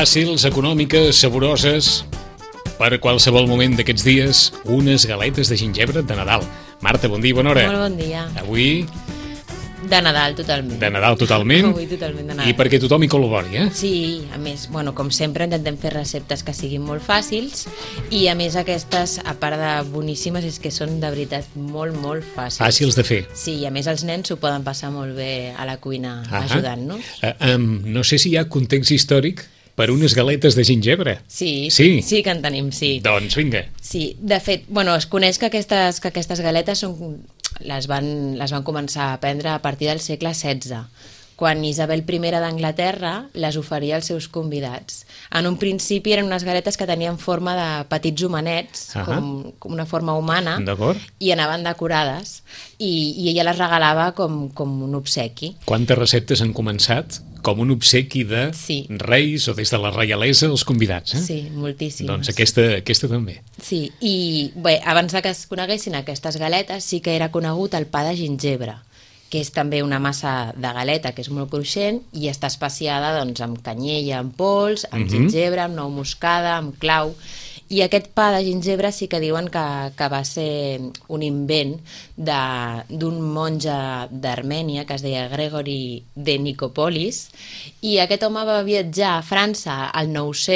Fàcils, econòmiques, saboroses. Per qualsevol moment d'aquests dies, unes galetes de gingebre de Nadal. Marta, bon dia i bona hora. Molt bon dia. Avui... De Nadal, totalment. De Nadal, totalment. Avui totalment de Nadal. I perquè tothom hi col·labori, eh? Sí, a més, bueno, com sempre intentem fer receptes que siguin molt fàcils i a més aquestes, a part de boníssimes, és que són de veritat molt, molt fàcils. Fàcils de fer. Sí, i a més els nens s'ho poden passar molt bé a la cuina ajudant-nos. No sé si hi ha context històric per unes galetes de gingebre. Sí que en tenim, sí. Doncs vinga. Sí, de fet, bueno, es coneix que aquestes galetes les van començar a prendre a partir del segle XVI, quan Isabel I d'Anglaterra les oferia als seus convidats. En un principi eren unes galetes que tenien forma de petits homenets, com una forma humana, i anaven decorades, i ella les regalava com un obsequi. Quantes receptes han començat com un obsequi de reis o des de la reialesa als convidats, eh? Sí, moltíssimes. Doncs aquesta també. Sí, i bé, abans que es coneguessin aquestes galetes sí que era conegut el pa de gingebre, que és també una massa de galeta que és molt cruixent i està especiada doncs, amb canyella en pols, amb gingebre, amb nou moscada, amb clau. I aquest pa de gingebre sí que diuen que va ser un invent d'un monge d'Armènia que es deia Gregory de Nicopolis, i aquest home va viatjar a França al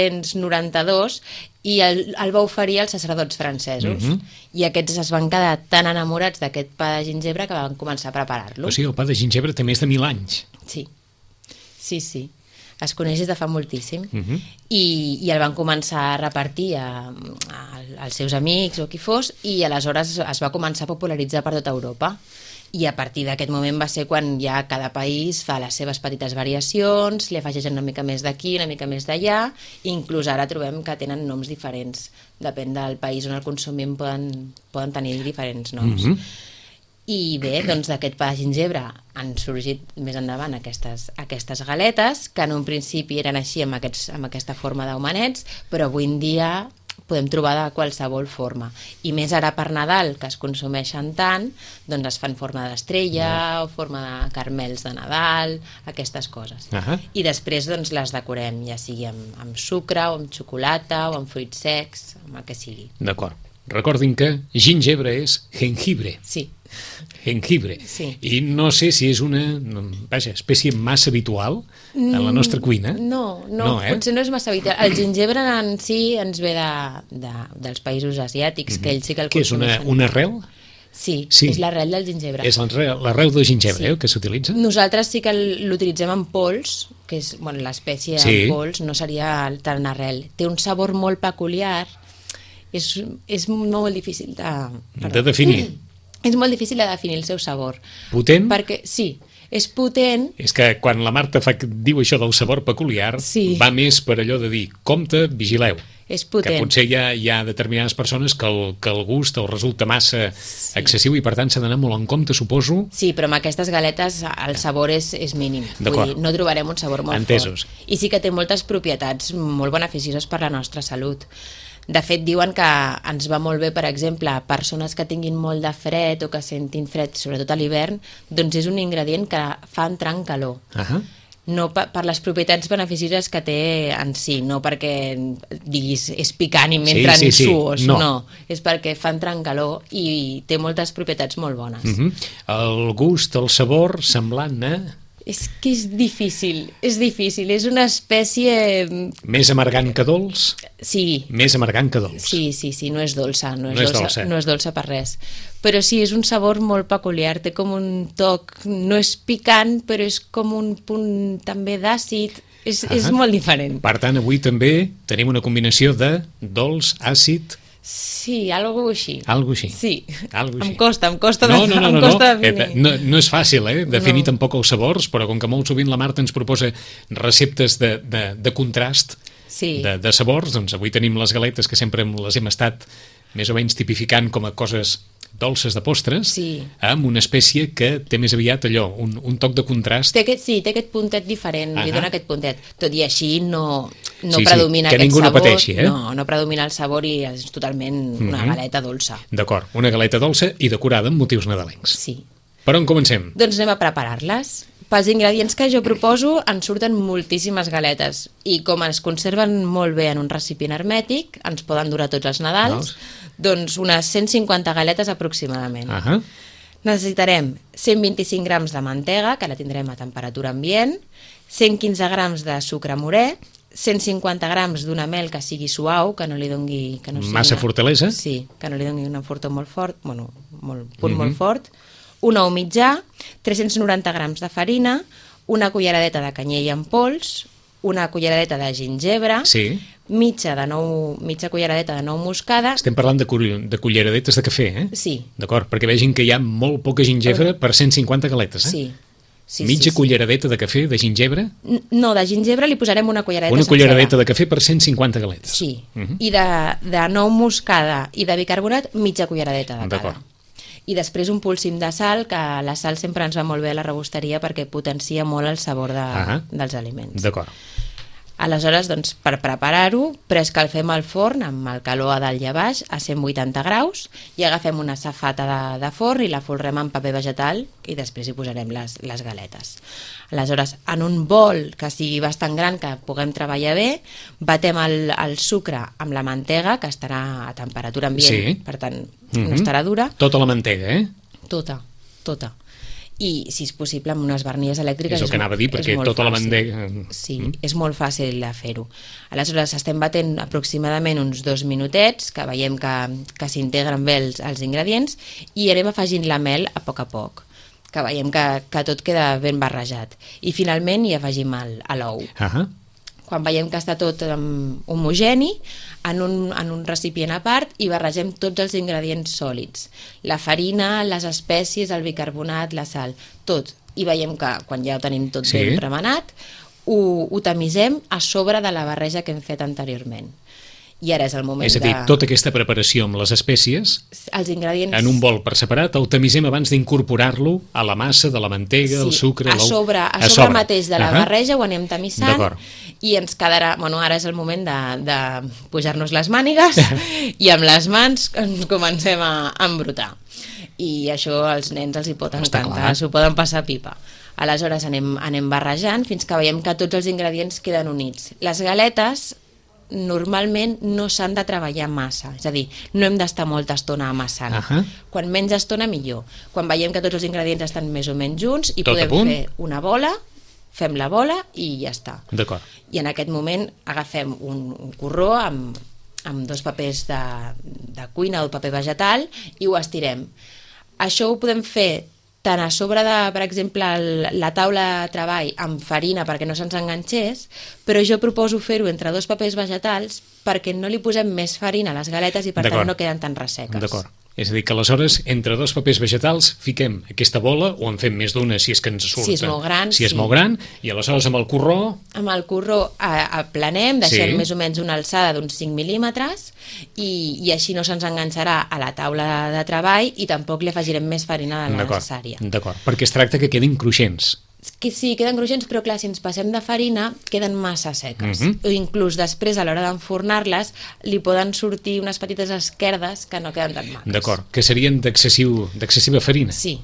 992 i el va oferir als sacerdots francesos. I aquests es van quedar tan enamorats d'aquest pa de gingebre que van començar a preparar-lo. O sigui, el pa de gingebre té més de 1000 anys. Sí. Es coneix des de fa moltíssim. I el van començar a repartir als seus amics o qui fos, i aleshores es va començar a popularitzar per tota Europa. I a partir d'aquest moment va ser quan ja cada país fa les seves petites variacions, li afegeixen una mica més d'aquí, una mica més d'allà, i inclús ara trobem que tenen noms diferents. Depèn del país on el consumim, poden tenir diferents noms. I bé, doncs d'aquest pa de gingebre han sorgit més endavant aquestes galetes, que en un principi eren així amb aquesta forma d'homenets, però avui en dia podem trobar de qualsevol forma. I més ara per Nadal, que es consumeixen tant, doncs es fan forma d'estrella o forma de carmels de Nadal, aquestes coses. I després doncs les decorem, ja sigui amb sucre o amb xocolata o amb fruits secs, amb el que sigui. D'acord. Recordin que gingebre és jengibre. Sí. Jengibre. I no sé si és una espècie massa habitual en la nostra cuina. No, potser no és massa habitual. El gingebre en si ens ve dels països asiàtics, que ells sí que el consumeixen. Què és, una arrel? Sí, és l'arrel del gingebre. És l'arrel del gingebre, que s'utilitza? Nosaltres sí que l'utilitzem en pols, que és l'espècie en pols, no seria tan arrel. Té un sabor molt peculiar. És molt difícil de definir. És molt difícil de definir el seu sabor. Potent? Perquè, sí, és potent. És que quan la Marta diu això del sabor peculiar, va més per allò de dir, compte, vigileu. És potent. Que potser hi ha determinades persones que el gust els resulta massa excessiu i per tant s'ha d'anar molt en compte, suposo. Sí, però amb aquestes galetes el sabor és mínim. Vull dir, no trobarem un sabor molt fort. I sí que té moltes propietats molt beneficioses per la nostra salut. De fet, diuen que ens va molt bé, per exemple, a persones que tinguin molt de fred o que sentin fred, sobretot a l'hivern, doncs és un ingredient que fa entrar en calor. No per les propietats beneficioses que té en si, no perquè diguis és picant i m'entren suors, no. És perquè fa entrar en calor i té moltes propietats molt bones. El gust, el sabor, semblant, És que és difícil, és una espècie... Més amargant que dolç? Sí. Més amargant que dolç? Sí, no és dolça, no és dolça per res. Però sí, és un sabor molt peculiar, té com un toc, no és picant, però és com un punt també d'àcid, és molt diferent. Per tant, avui també tenim una combinació de dolç, àcid... Sí, algo així. Sí, em costa definir. No és fàcil, definir tampoc els sabors, però com que molt sovint la Marta ens proposa receptes de contrast de sabors, doncs avui tenim les galetes que sempre les hem estat més o menys tipificant com a coses dolces de postres, amb una espècie que té més aviat allò, un toc de contrast. Té aquest puntet diferent, li dona aquest puntet. Tot i així no predomina aquest sabor. Que ningú no pateixi, No predomina el sabor i és totalment una galeta dolça. D'acord, una galeta dolça i decorada amb motius nadalencs. Sí. Per on comencem? Doncs anem a preparar-les. Pels ingredients que jo proposo en surten moltíssimes galetes i com es conserven molt bé en un recipient hermètic, ens poden durar tots els Nadals, doncs unes 150 galetes aproximadament. Necessitarem 125 grams de mantega, que la tindrem a temperatura ambient, 115 grams de sucre morè, 150 grams d'una mel que sigui suau, que no li doni... Massa fortalesa? Sí, que no li doni un fortor molt fort, bueno, molt fort, un ou mitjà, 390 grams de farina, una culleradeta de canyella en pols, una culleradeta de gingebre, mitja culleradeta de nou moscada... Estem parlant de culleradetes de cafè, eh? Sí. D'acord, perquè vegin que hi ha molt poca gingebre per 150 galetes, eh? Sí. Mitja culleradeta de cafè de gingebre? No, de gingebre li posarem una culleradeta sencera. Una culleradeta de cafè per 150 galetes. Sí, i de nou moscada i de bicarbonat, mitja culleradeta de cada. I després un polsim de sal, que la sal sempre ens va molt bé a la rebosteria perquè potencia molt el sabor dels aliments. D'acord. Aleshores, doncs, per preparar-ho, preescalfem el forn amb el calor a dalt i a baix a 180 graus i agafem una safata de forn i la folrem amb paper vegetal i després hi posarem les galetes. Aleshores, en un bol que sigui bastant gran, que puguem treballar bé, batem el sucre amb la mantega, que estarà a temperatura ambient, per tant, no estarà dura. Tota la mantega, eh? Tota. I, si és possible, amb unes barnies elèctriques és el que anava a dir, perquè tota la mantega... Sí, és molt fàcil de fer-ho. Aleshores, estem batent aproximadament uns 2 minutets, que veiem que s'integren bé els ingredients, i anem afegint la mel a poc, que veiem que tot queda ben barrejat. I finalment hi afegim l'ou. Quan veiem que està tot homogeni, en un recipient a part i barregem tots els ingredients sòlids. La farina, les espècies, el bicarbonat, la sal, tot. I veiem que quan ja ho tenim tot ben remenat, ho tamisem a sobre de la barreja que hem fet anteriorment. I ara és el moment És a dir, tota aquesta preparació amb les espècies, els ingredients... en un bol per separat, el tamisem abans d'incorporar-lo a la massa de la mantega, el sucre... a sobre mateix de la barreja ho anem tamissant i ens quedarà... Bueno, ara és el moment de pujar-nos les mànigues i amb les mans ens comencem a embrutar. I això als nens els hi pot encantar, s'ho poden passar pipa. Aleshores anem barrejant fins que veiem que tots els ingredients queden units. Les galetes normalment no s'han de treballar massa, és a dir, no hem d'estar molta estona amassant. Quan menys estona millor. Quan veiem que tots els ingredients estan més o menys junts i podem fer una bola, fem la bola i ja està. I en aquest moment agafem un corró amb 2 papers de cuina o paper vegetal i ho estirem. Això ho podem fer tant a sobre de, per exemple, la taula de treball amb farina perquè no se'ns enganxés, però jo proposo fer-ho entre 2 papers vegetals perquè no li posem més farina a les galetes i per tant no queden tan resseques. D'acord. És a dir, que aleshores, entre 2 papers vegetals, fiquem aquesta bola, o en fem més d'una si és que ens surt. Si és molt gran, si és molt gran, i aleshores amb el corró... Amb el corró aplanem, deixem més o menys una alçada d'uns 5 mil·límetres i així no se'ns enganxarà a la taula de treball i tampoc li afegirem més farina de la necessària. D'acord, perquè es tracta que quedin cruixents. Sí, queden cruixents, però clar, si ens passem de farina queden massa seques. O inclús després, a l'hora d'enfornar-les, li poden sortir unes petites esquerdes que no queden tan maques. D'acord, que serien d'excessiva farina. Sí.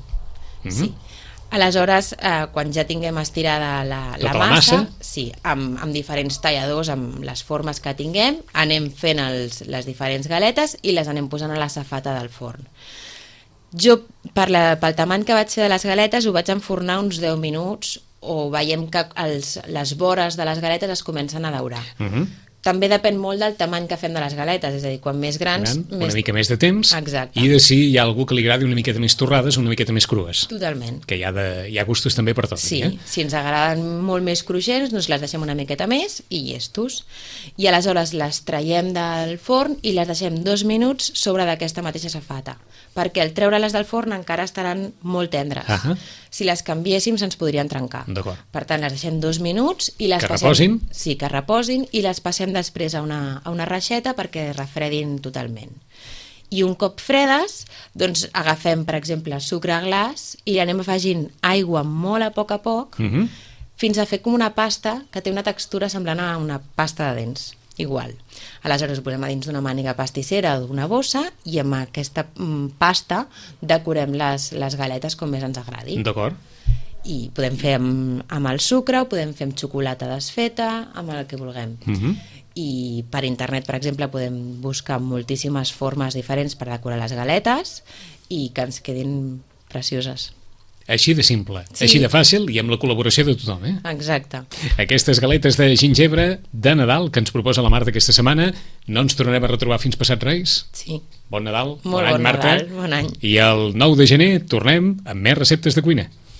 Aleshores, quan ja tinguem estirada la massa, amb diferents talladors, amb les formes que tinguem, anem fent les diferents galetes i les anem posant a la safata del forn. Jo, pel tamany que vaig fer de les galetes, ho vaig enfornar uns 10 minuts o veiem que les vores de les galetes es comencen a daurar. També depèn molt del tamany que fem de les galetes, és a dir, quan més grans... Una mica més de temps. Exacte. I de si hi ha algú que li agradi una miqueta més torrades o una miqueta més crues. Totalment. Que hi ha gustos també per tot. Sí, si ens agraden molt més cruixents, doncs les deixem una miqueta més i llestos. I aleshores les traiem del forn i les deixem 2 minuts sobre d'aquesta mateixa safata, perquè al treure-les del forn encara estaran molt tendres. Si les canviéssim se'ns podrien trencar. Per tant, les deixem 2 minuts i les passem... reposin? Sí, que reposin i les passem després a una reixeta perquè refredin totalment. I un cop fredes, doncs agafem, per exemple, sucre glaç i anem afegint aigua molt a poc, fins a fer com una pasta que té una textura semblant a una pasta de dents. Igual. Aleshores ho posem a dins d'una màniga pastissera o d'una bossa i amb aquesta pasta decorem les galetes com més ens agradi. D'acord. i podem fer amb el sucre, o podem fer amb xocolata desfeta, amb el que vulguem. I per internet, per exemple, podem buscar moltíssimes formes diferents per decorar les galetes i que ens quedin precioses. Així de simple, així de fàcil i amb la col·laboració de tothom, Exacte. Aquestes galetes de gingebre de Nadal que ens proposa la Marta aquesta setmana, no ens tornarem a retrobar fins passat Reis? Sí. Bon Nadal, bon any, Marta. Nadal, bon any. I el 9 de gener tornem amb més receptes de cuina.